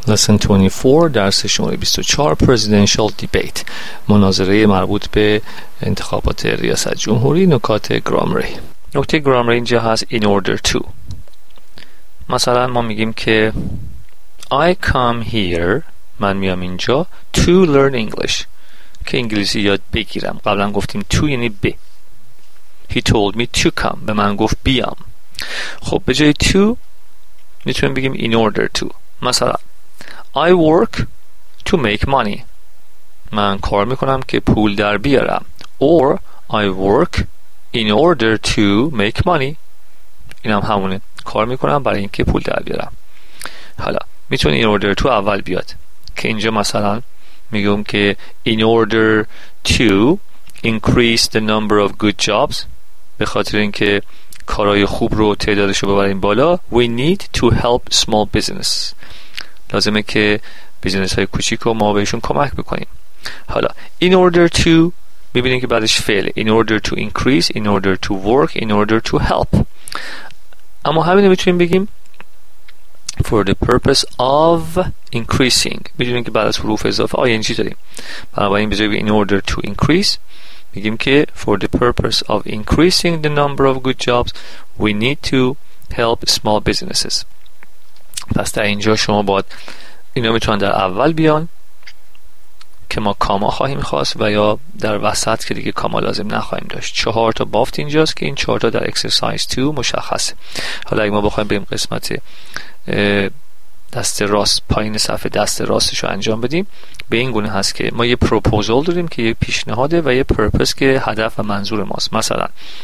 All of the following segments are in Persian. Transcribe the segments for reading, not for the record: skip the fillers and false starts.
Lesson 24 درس شماره 24 Presidential Debate مناظره مربوط به انتخابات ریاست جمهوری. نکات گرامری. نکته گرامری اینجا هست in order to. مثلا ما میگیم که I come here، من میام اینجا to learn English، که انگلیسی یاد بگیرم. قبلا گفتیم to یعنی به. He told me to come، به من گفت بیام. خب به جای to میتونیم بگیم in order to. مثلا I work to make money، من کار میکنم که پول در بیارم. Or I work in order to make money، این هم همونه، کار میکنم برای اینکه پول در بیارم. حالا میتونه in order to اول بیاد، که اینجا مثلا میگم که in order to increase the number of good jobs، به خاطر اینکه کارهای خوب رو تعدادش رو ببریم بالا. We need to help small business، لازمه که بیزنس های کوچیک رو ما بهشون کمک بکنیم. حالا in order to ببینیم که بعدش فعل in order to increase، in order to work، in order to help. اما همین رو میتونیم بگیم for the purpose of increasing، میدونیم که بعد از حروف اضافه ing داریم، بنابراین به جای in order to increase میگیم که for the purpose of increasing the number of good jobs we need to help small businesses. پس در اینجا شما باید اینا میتونن در اول بیان که ما کاما خواهیم خواست، و یا در وسط که دیگه کاما لازم نخواهیم داشت. 4 تا بافت اینجاست که این 4 تا در اکسرسایز 2 مشخصه. حالا اگه ما بخوایم بریم قسمت دست راست پایین صفحه دست راستش رو انجام بدیم، به این گونه هست که ما یه پروپوزال داریم که یه پیشنهاده و یه پرپس که هدف و منظور ماست. مثلا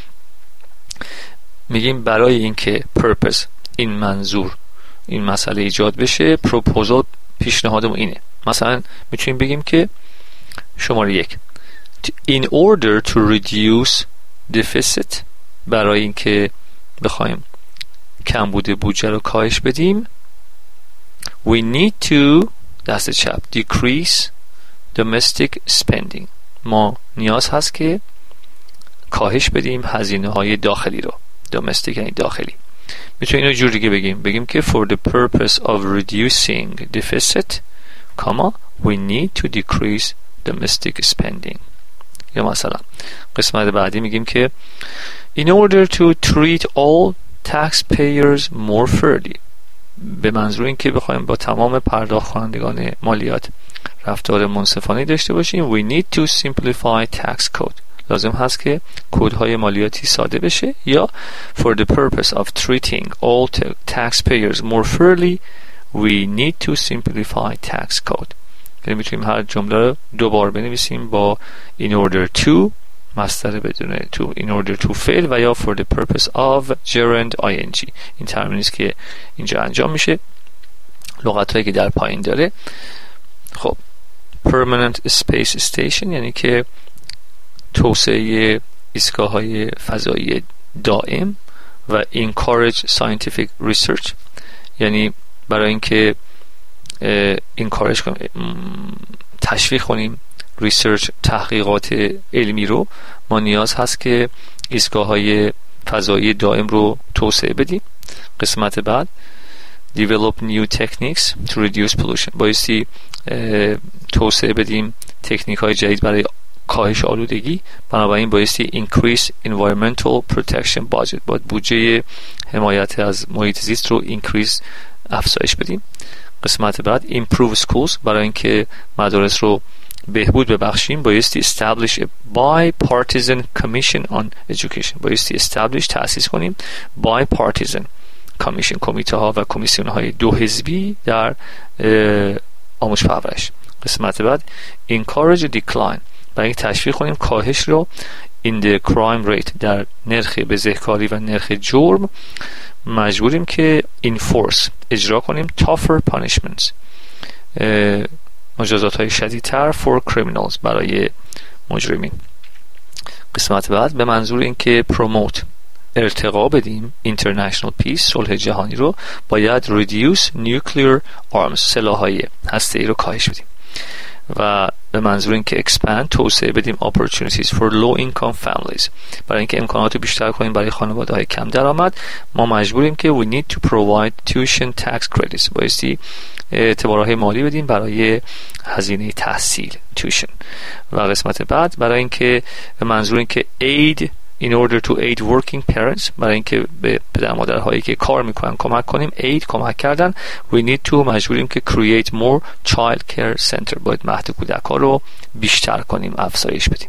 میگیم برای اینکه پرپس این منظور این مسئله ایجاد بشه، پروپوزال پیشنهادمون اینه. مثلا میتونیم بگیم که شماره 1 in order to reduce deficit، برای اینکه بخوایم کمبود بودجه رو کاهش بدیم we need to دست چپ decrease domestic spending، ما نیاز هست که کاهش بدیم هزینه های داخلی رو. domestic یعنی داخلی. میتونیم اینو جور دیگه بگیم که for the purpose of reducing deficit we need to decrease domestic spending. یا مثلا قسمت بعدی میگیم که in order to treat all taxpayers more fairly، به منظور این که بخوایم با تمام پرداخت کنندگان مالیات رفتار منصفانه داشته باشیم we need to simplify tax code، لازم هست که کدهای مالیاتی ساده بشه. یا for the purpose of treating all taxpayers more fairly we need to simplify tax code. یعنی میتونیم هر جمله رو دوبار بنویسیم با in order to مصدر بدون to، in order to فعل، و یا for the purpose of gerund ing. این ترمینیست که اینجا انجام میشه، لغت هایی که در پایین داره. خب permanent space station یعنی که توسعه ایستگاه های فضایی دائم، و encourage scientific research یعنی برای اینکه encourage کنیم تشویق کنیم research تحقیقات علمی رو، ما نیاز هست که ایستگاه های فضایی دائم رو توسعه بدیم. قسمت بعد develop new techniques to reduce pollution، بایستی توسعه بدیم تکنیک های جدید برای کاهش آلودگی، بنابراین بایستی increase environmental protection budget، باید بودجه حمایت از محیط زیست رو increase افزایش بدیم. قسمت بعد improve schools، برای اینکه مدارس رو بهبود ببخشیم بایستی establish a bipartisan commission on education، بایستی establish تأسیس کنیم bipartisan commission، کمیته ها و کمیسیون های دو حزبی در آموزش پرورش. قسمت بعد encourage decline، برای اینکه تشویق کنیم کاهش رو in the crime rate، در نرخ بزهکاری و نرخ جرم مجبوریم که enforce اجرا کنیم tougher punishments، مجازات های شدیدتر for criminals، برای مجرمین. قسمت بعد به منظور اینکه promote ارتقا بدیم international peace صلح جهانی رو، باید reduce nuclear arms سلاح‌های هسته‌ای رو کاهش بدیم. و به منظور اینکه expand توسعه بدیم opportunities for low income families. برای اینکه امکانات بیشتر کنیم برای خانواده‌های کم درآمد ما مجبوریم که we need to provide tuition tax credits. بایستی اعتبارهای مالی بدیم برای هزینه تحصیل tuition. و قسمت بعد برای اینکه به منظور اینکه aid in order to aid working parents، برای اینکه به پدر مادرهایی که کار میکنن کمک کنیم، aid کمک کردن، we need to مجبوریم که create more child care center، باید مهد کودک ها رو بیشتر کنیم، افزایش بدیم.